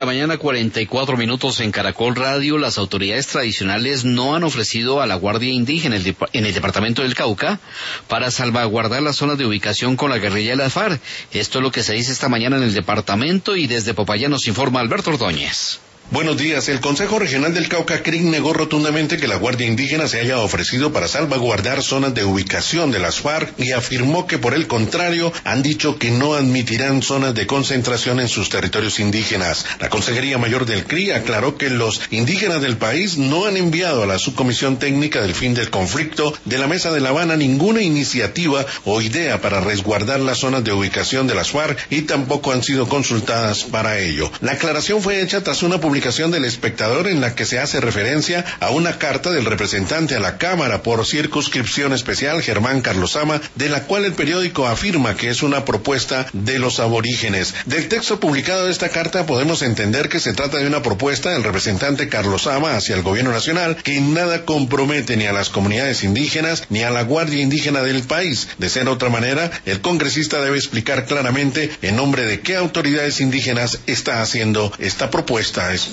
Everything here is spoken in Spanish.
mañana, 44 minutos en Caracol Radio. Las autoridades tradicionales no han ofrecido a la Guardia Indígena en el departamento del Cauca para salvaguardar las zonas de ubicación con la guerrilla de las FARC. Esto es lo que se dice esta mañana en el departamento, y desde Popayán nos informa Alberto Ordóñez. Buenos días. El Consejo Regional del Cauca, CRIC, negó rotundamente que la Guardia Indígena se haya ofrecido para salvaguardar zonas de ubicación de las FARC y afirmó que, por el contrario, han dicho que no admitirán zonas de concentración en sus territorios indígenas. La Consejería Mayor del CRIC aclaró que los indígenas del país no han enviado a la Subcomisión Técnica del Fin del Conflicto de la Mesa de La Habana ninguna iniciativa o idea para resguardar las zonas de ubicación de las FARC y tampoco han sido consultadas para ello. La aclaración fue hecha tras una publicación del Espectador en la que se hace referencia a una carta del representante a la Cámara por circunscripción especial, Germán Carlosama, de la cual el periódico afirma que es una propuesta de los aborígenes. Del texto publicado de esta carta podemos entender que se trata de una propuesta del representante Carlosama hacia el gobierno nacional que en nada compromete ni a las comunidades indígenas ni a la Guardia Indígena del país. De ser otra manera, el congresista debe explicar claramente en nombre de qué autoridades indígenas está haciendo esta propuesta.